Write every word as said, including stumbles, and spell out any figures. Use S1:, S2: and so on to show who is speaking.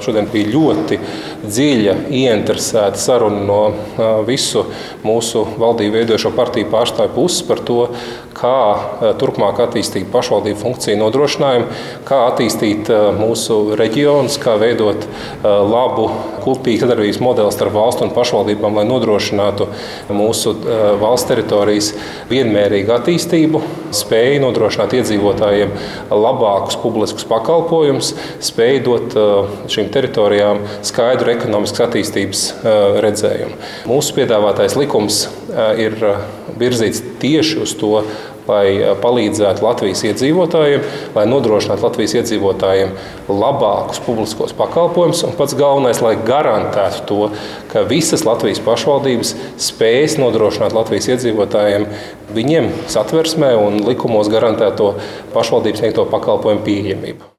S1: šodien bija ļoti dziļa, ieinteresēta saruna no visu mūsu valdību veidojošo partiju pārstāvju puses par to, kā turpmāk attīstīt pašvaldību funkciju nodrošinājumu, kā attīstīt mūsu reģionus, kā veidot labu kopīgu sadarbības modeli starp valstu un pašvaldībām, lai nodrošinātu mūsu valsts teritorijas vienmērīgu attīstību, spēju nodrošināt iedzīvotājiem labākus publiskus pakalpojumus, spēju dot šīm teritorijām skaidru ekonomiskas attīstības redzējumu. Mūsu piedāvātais likums ir virzīts tieši uz to, lai palīdzētu Latvijas iedzīvotājiem, lai nodrošinātu Latvijas iedzīvotājiem labākus publiskos pakalpojumus un pats galvenais, lai garantētu to, ka visas Latvijas pašvaldības spējas nodrošināt Latvijas iedzīvotājiem viņiem satversmē un likumos garantēto pašvaldības sniegto pakalpojumu pieejamību.